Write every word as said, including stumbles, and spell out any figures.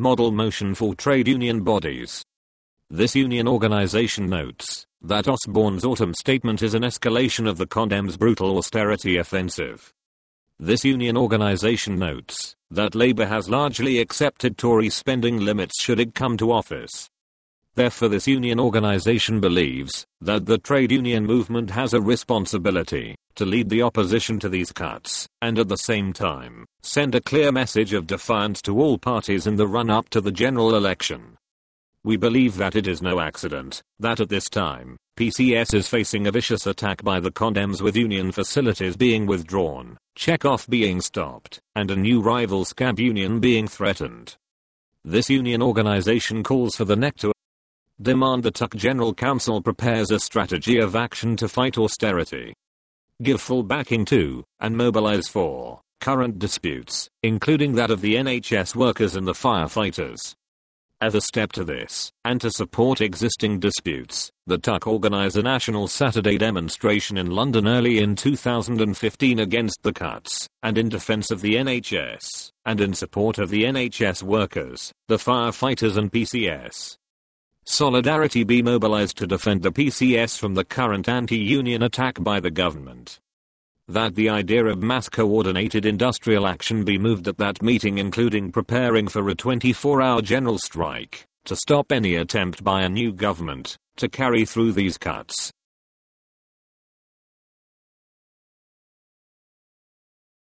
model motion for trade union bodies. This union organization notes that Osborne's autumn statement is an escalation of the Condems' brutal austerity offensive. This union organization notes that Labour has largely accepted Tory spending limits should it come to office. Therefore, this union organization believes that the trade union movement has a responsibility to lead the opposition to these cuts, and at the same time, send a clear message of defiance to all parties in the run-up to the general election. We believe that it is no accident that at this time, P C S is facing a vicious attack by the Condems, with union facilities being withdrawn, Check-off being stopped, and a new rival scab union being threatened. This union organization calls for the N E C to demand the Tuck General Council prepares a strategy of action to fight austerity, give full backing to, and mobilize for, current disputes, including that of the N H S workers and the firefighters. As a step to this, and to support existing disputes, the Tuck organised a national Saturday demonstration in London early in two thousand fifteen against the cuts, and in defence of the N H S, and in support of the N H S workers, the firefighters and P C S. Solidarity be mobilised to defend the P C S from the current anti-union attack by the government. That the idea of mass coordinated industrial action be moved at that meeting, including preparing for a twenty-four hour general strike, to stop any attempt by a new government to carry through these cuts,